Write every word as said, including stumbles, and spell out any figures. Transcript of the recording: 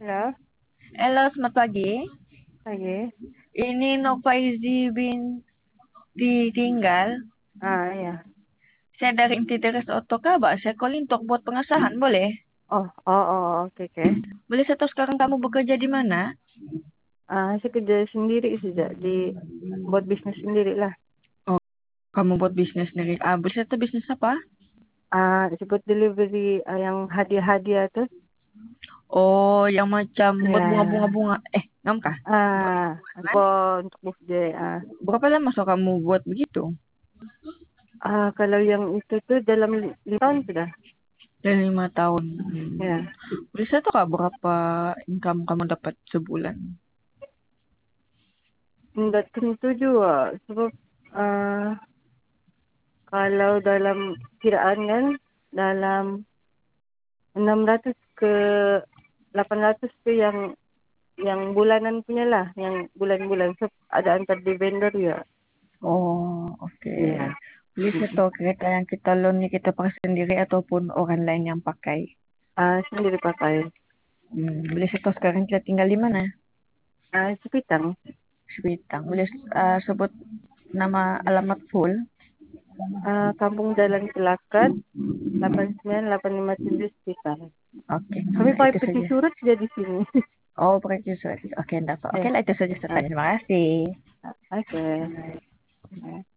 Ya, Halo, selamat pagi. pagi. Ini Nok Faizi binti Tinggal. Ah, ya. Saya dari Inti Teras Otokaba. Saya calling untuk buat pengesahan, boleh? Oh, oh, oh, oke, oke. Boleh saya tahu sekarang kamu bekerja di mana? Ah, saya kerja sendiri sejak di buat bisnis sendiri lah. Oh, kamu buat bisnis sendiri. Ah, boleh saya tahu bisnis apa? Ah, sebut delivery ah, yang hadiah-hadiah tu. Oh, yang macam buat Ya. bunga-bunga-bunga. Eh, ngam kah? Buat Ah, bunga-bunga. apa untuk birthday. Ah, Berapa lama so kamu buat begitu? ah kalau yang itu tu dalam lima tahun sudah. Dari lima tahun. Hmm. Ya. Boleh saya tahu kah berapa income kamu dapat sebulan? Tidak tentu juga sebab ah, kalau dalam kiraan kan dalam enam ratus ke lapan ratus tu yang yang bulanan punya lah, yang bulan-bulan so, ada antar di vendor ya. Oh, oke. Iya. Boleh saya Mm-mm. tahu kereta yang kita loan ni kita pakai sendiri ataupun orang lain yang pakai? Ah, sendiri pakai. Hmm, boleh saya tahu sekarang kita tinggal di mana? Ah, Sepitang. Sebitang. Boleh uh, sebut nama alamat full? Ah, Kampung Jalan Kelakat, lapan sembilan lapan lima tujuh Sepitang. Oke, Kami nah, pakai itu peti saja. surut saja di sini. Oh, pakai surat. Oke, enggak apa. Oke Ya. lah, itu saja saya Ah, tanya. Terima kasih. ah, oke.